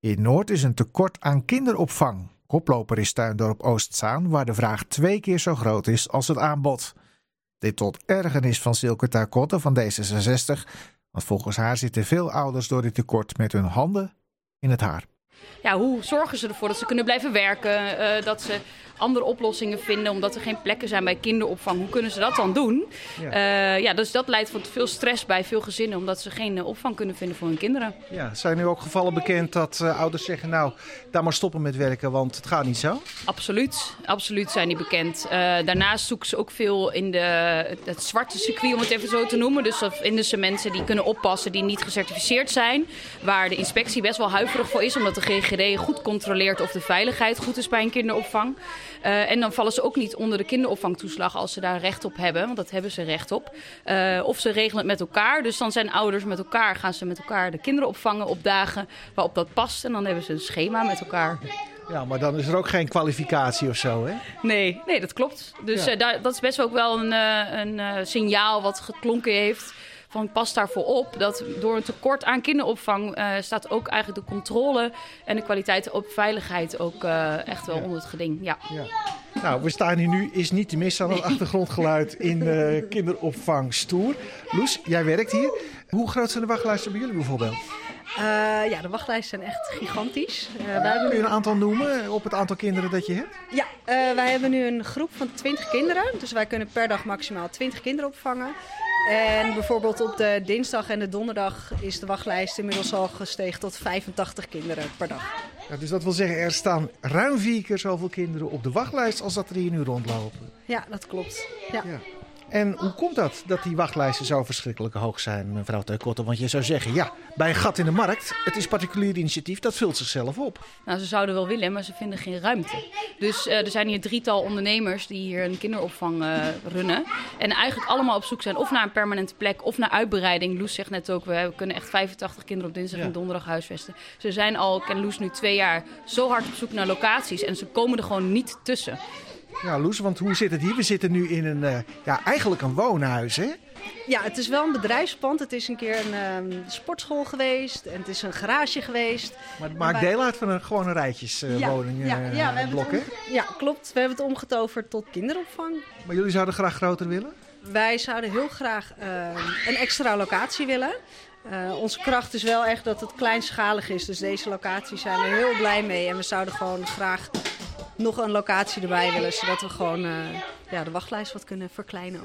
In Noord is een tekort aan kinderopvang. Koploper is Tuindorp Oostzaan, waar de vraag 2 keer zo groot is als het aanbod. Dit tot ergernis van Silke Terkotte van D66, want volgens haar zitten veel ouders door dit tekort met hun handen in het haar. Ja, hoe zorgen ze ervoor dat ze kunnen blijven werken, dat ze andere oplossingen vinden omdat er geen plekken zijn bij kinderopvang? Hoe kunnen ze dat dan doen? Dus dat leidt tot veel stress bij veel gezinnen omdat ze geen opvang kunnen vinden voor hun kinderen. Ja, zijn nu ook gevallen bekend dat ouders zeggen, nou, daar maar stoppen met werken, want het gaat niet zo? Absoluut zijn die bekend. Daarnaast zoeken ze ook veel in het zwarte circuit, om het even zo te noemen. Dus dat vinden ze mensen die kunnen oppassen, die niet gecertificeerd zijn. Waar de inspectie best wel huiverig voor is, omdat de GGD goed controleert of de veiligheid goed is bij een kinderopvang. En dan vallen ze ook niet onder de kinderopvangtoeslag als ze daar recht op hebben. Want dat hebben ze recht op. Of ze regelen het met elkaar. Dus dan zijn ouders met elkaar, gaan ze met elkaar de kinderen opvangen op dagen waarop dat past. En dan hebben ze een schema met elkaar. Ja, maar dan is er ook geen kwalificatie of zo, hè? Nee, dat klopt. Dus dat is best wel ook wel een signaal wat geklonken heeft. Van pas daarvoor op dat door een tekort aan kinderopvang staat ook eigenlijk de controle en de kwaliteit op veiligheid ook echt wel onder het geding. Ja. Nou, we staan hier nu, is niet te missen aan het achtergrondgeluid in kinderopvang Stoer. Loes, jij werkt hier. Hoe groot zijn de wachtlijsten bij jullie bijvoorbeeld? De wachtlijsten zijn echt gigantisch. Kun je een aantal noemen op het aantal kinderen dat je hebt? Ja, wij hebben nu een groep van 20 kinderen. Dus wij kunnen per dag maximaal 20 kinderen opvangen. En bijvoorbeeld op de dinsdag en de donderdag is de wachtlijst inmiddels al gestegen tot 85 kinderen per dag. Ja, dus dat wil zeggen, er staan ruim 4 keer zoveel kinderen op de wachtlijst als dat er hier nu rondlopen. Ja, dat klopt. Ja. En hoe komt dat die wachtlijsten zo verschrikkelijk hoog zijn, mevrouw Terkotte? Want je zou zeggen, ja, bij een gat in de markt, het is particulier initiatief, dat vult zichzelf op. Nou, ze zouden wel willen, maar ze vinden geen ruimte. Dus er zijn hier 3-tal ondernemers die hier een kinderopvang runnen. En eigenlijk allemaal op zoek zijn of naar een permanente plek of naar uitbreiding. Loes zegt net ook, we kunnen echt 85 kinderen op dinsdag en donderdag huisvesten. Ze zijn al, ken Loes nu 2 jaar, zo hard op zoek naar locaties en ze komen er gewoon niet tussen. Ja, Loes, want hoe zit het hier? We zitten nu in eigenlijk een woonhuis, hè? Ja, het is wel een bedrijfspand. Het is een keer een sportschool geweest en het is een garage geweest. Maar het maakt deel uit van een rijtjeswoningblock, hè? Ja, klopt. We hebben het omgetoverd tot kinderopvang. Maar jullie zouden graag groter willen? Wij zouden heel graag een extra locatie willen. Onze kracht is wel echt dat het kleinschalig is. Dus deze locatie zijn we heel blij mee. En we zouden gewoon graag nog een locatie erbij willen, zodat we gewoon de wachtlijst wat kunnen verkleinen.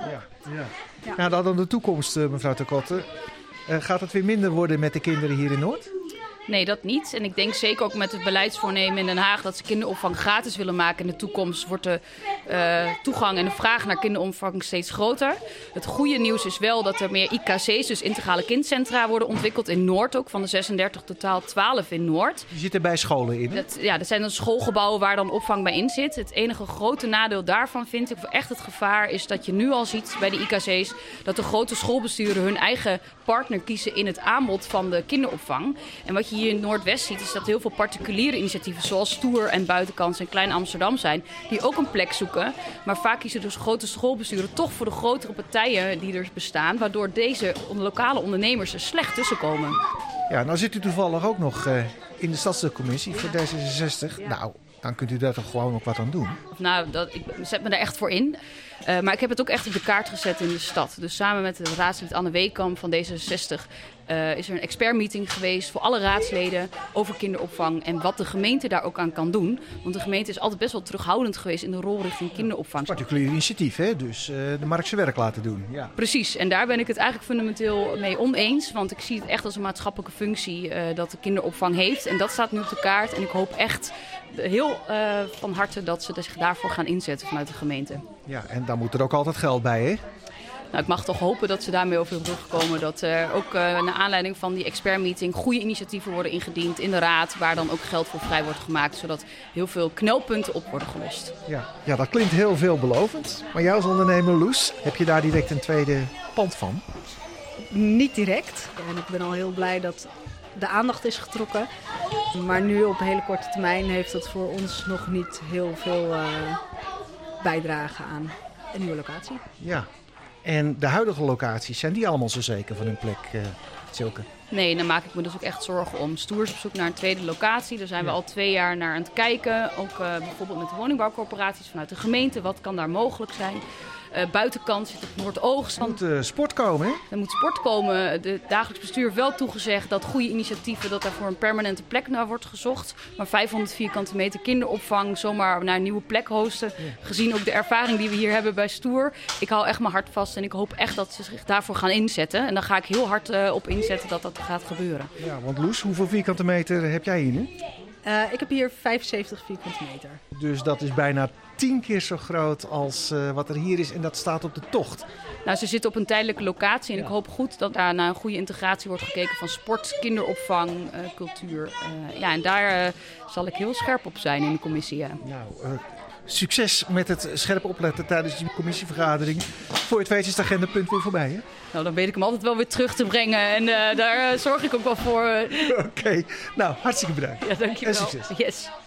Ja, dan de toekomst, mevrouw Terkotte. Gaat het weer minder worden met de kinderen hier in Noord? Nee, dat niet. En ik denk zeker ook met het beleidsvoornemen in Den Haag dat ze kinderopvang gratis willen maken. In de toekomst wordt de toegang en de vraag naar kinderopvang steeds groter. Het goede nieuws is wel dat er meer IKC's, dus integrale kindcentra, worden ontwikkeld in Noord ook. Van de 36 totaal 12 in Noord. Die zitten bij scholen in, hè? Dat zijn dan schoolgebouwen waar dan opvang bij in zit. Het enige grote nadeel daarvan vind ik, echt het gevaar, is dat je nu al ziet bij de IKC's dat de grote schoolbesturen hun eigen partner kiezen in het aanbod van de kinderopvang. En wat je hier in Noordwest ziet, is dat heel veel particuliere initiatieven zoals Stoer en Buitenkans en Klein Amsterdam zijn, die ook een plek zoeken. Maar vaak kiezen dus grote schoolbesturen toch voor de grotere partijen die er bestaan, waardoor deze lokale ondernemers er slecht tussenkomen. Ja, nou zit u toevallig ook nog in de stadscommissie voor D66. Ja. Nou, dan kunt u daar toch gewoon ook wat aan doen? Nou, ik zet me daar echt voor in. Maar ik heb het ook echt op de kaart gezet in de stad. Dus samen met de raadslid Anne Weekamp van D66 is er een expertmeeting geweest voor alle raadsleden over kinderopvang en wat de gemeente daar ook aan kan doen. Want de gemeente is altijd best wel terughoudend geweest in de rol richting kinderopvang. Particulier initiatief, hè? Dus de markt zijn werk laten doen. Ja. Precies, en daar ben ik het eigenlijk fundamenteel mee oneens. Want ik zie het echt als een maatschappelijke functie dat de kinderopvang heeft. En dat staat nu op de kaart. En ik hoop echt heel van harte dat ze zich daarvoor gaan inzetten vanuit de gemeente. Ja, en dan moet er ook altijd geld bij, hè? Nou, ik mag toch hopen dat ze daarmee over de brug komen. Dat er ook naar aanleiding van die expertmeeting goede initiatieven worden ingediend in de raad. Waar dan ook geld voor vrij wordt gemaakt. Zodat heel veel knelpunten op worden gelost. Ja, dat klinkt heel veelbelovend. Maar jij als ondernemer, Loes, heb je daar direct een tweede pand van? Niet direct. En ik ben al heel blij dat de aandacht is getrokken. Maar nu op een hele korte termijn heeft dat voor ons nog niet heel veel bijdrage aan een nieuwe locatie. Ja. En de huidige locaties, zijn die allemaal zo zeker van hun plek, Silke? Nee, daar maak ik me dus ook echt zorgen om. Stoer is op zoek naar een tweede locatie. Daar zijn we al 2 jaar naar aan het kijken. Ook bijvoorbeeld met de woningbouwcorporaties vanuit de gemeente. Wat kan daar mogelijk zijn? Buitenkant zit op Noordoogst. Er moet sport komen, hè? Er moet sport komen. Het dagelijks bestuur heeft wel toegezegd dat goede initiatieven, dat daar voor een permanente plek naar wordt gezocht. Maar 500 vierkante meter kinderopvang zomaar naar een nieuwe plek hosten. Ja. Gezien ook de ervaring die we hier hebben bij Stoer. Ik hou echt mijn hart vast en ik hoop echt dat ze zich daarvoor gaan inzetten. En dan ga ik heel hard op inzetten dat dat gaat gebeuren. Ja, want Loes, hoeveel vierkante meter heb jij hier nu? Ik heb hier 75 vierkante meter. Dus dat is bijna 10 keer zo groot als wat er hier is en dat staat op de tocht. Nou, ze zitten op een tijdelijke locatie en ik hoop goed dat daar naar een goede integratie wordt gekeken van sport, kinderopvang, cultuur. En daar zal ik heel scherp op zijn in de commissie. Ja. Nou, succes met het scherp opletten tijdens die commissievergadering. Voor het weet is het agendapunt weer voorbij, hè? Nou, dan weet ik hem altijd wel weer terug te brengen en daar zorg ik ook wel voor. Oké, nou, hartstikke bedankt. Ja, dankjewel. En succes. Yes.